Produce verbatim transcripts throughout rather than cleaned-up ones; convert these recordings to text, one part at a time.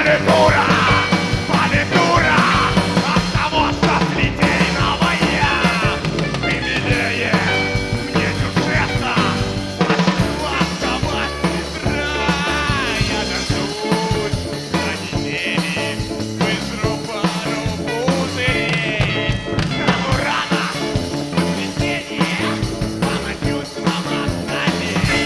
политура, политура от того, что слетейновая. Ты милее, мне дюшеса, значит, вас сестра. Я дождусь за недели, выжру пару пузырей. Рано, рано, воскресенье, помочусь на мостове.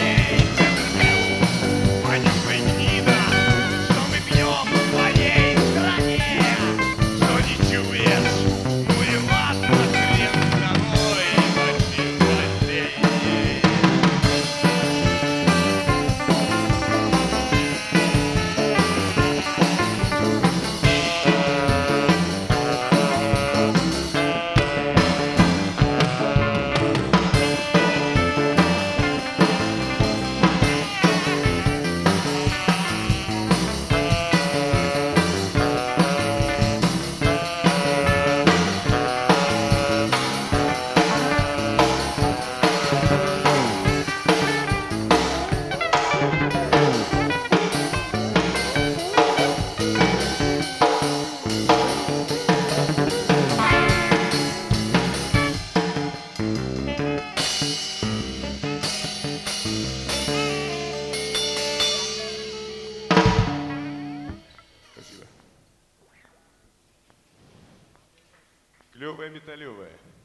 Понюхай, гнида, что мы пьем в твоей стране. Что не чуешь? Ну и ладно, хрен с тобой, Максим Васильевич. Клевая металлевая.